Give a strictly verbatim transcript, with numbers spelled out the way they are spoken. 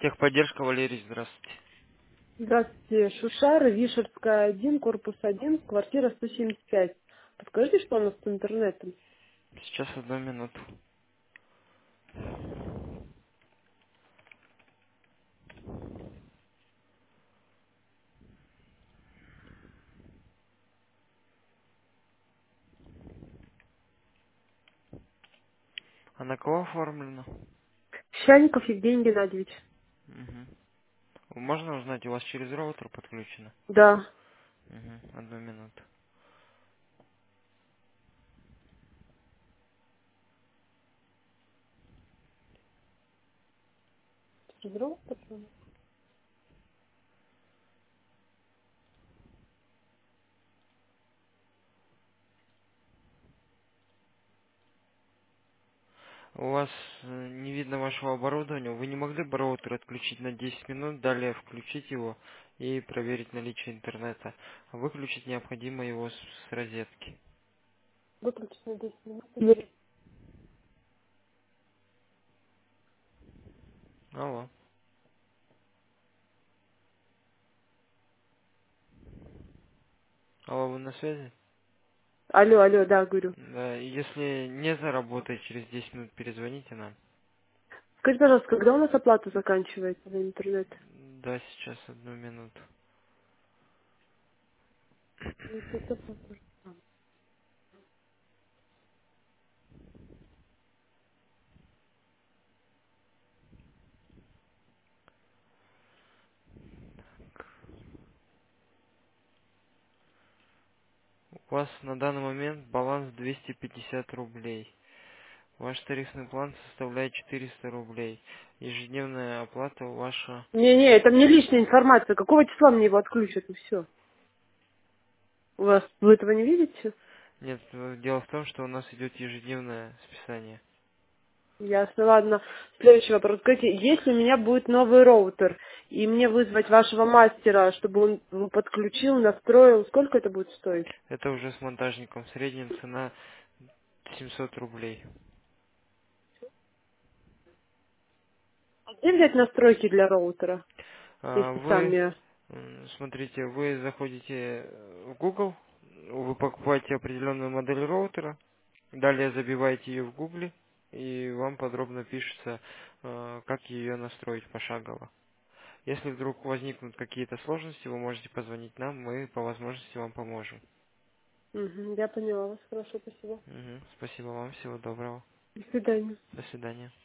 Техподдержка, Валерий, здравствуйте. Здравствуйте, Шушара, Вишерская, один, корпус один, квартира сто семьдесят пять. Подскажите, что у нас с интернетом? Сейчас одну минуту. А на кого оформлено? Щальников Евгений Геннадьевич. Мгм. Можно узнать, у вас через роутер подключено? Да. Мгм. Одну минуту. Здравствуйте. У вас э, не видно вашего оборудования. Вы не могли бы роутер отключить на десять минут, далее включить его и проверить наличие интернета. А выключить необходимо его с, с розетки. Выключить на десять минут. Или- Алло. Алло, вы на связи? Алло, алло, да, говорю. Да, и если не заработает, через десять минут перезвоните нам. Скажите, пожалуйста, когда у нас оплата заканчивается за интернет? Да, сейчас одну минуту. Ну, это просто. У вас на данный момент баланс двести пятьдесят рублей. Ваш тарифный план составляет четыреста рублей. Ежедневная оплата ваша... Не-не, это мне личная информация. Какого числа мне его отключат и все? У вас, вы этого не видите? Нет, э, дело в том, что у нас идет ежедневное списание. Ясно, ладно. Следующий вопрос. Скажите, если у меня будет новый роутер, и мне вызвать вашего мастера, чтобы он его подключил, настроил, сколько это будет стоить? Это уже с монтажником. В среднем цена семьсот рублей. А где взять настройки для роутера, А, если Вы, сами? м, смотрите, вы заходите в Google, вы покупаете определенную модель роутера, далее забиваете ее в Гугле, и вам подробно пишется, э, как ее настроить пошагово. Если вдруг возникнут какие-то сложности, вы можете позвонить нам, мы по возможности вам поможем. Мгм, я поняла вас. Хорошо, спасибо. Мгм. Спасибо вам, всего доброго. До свидания. До свидания.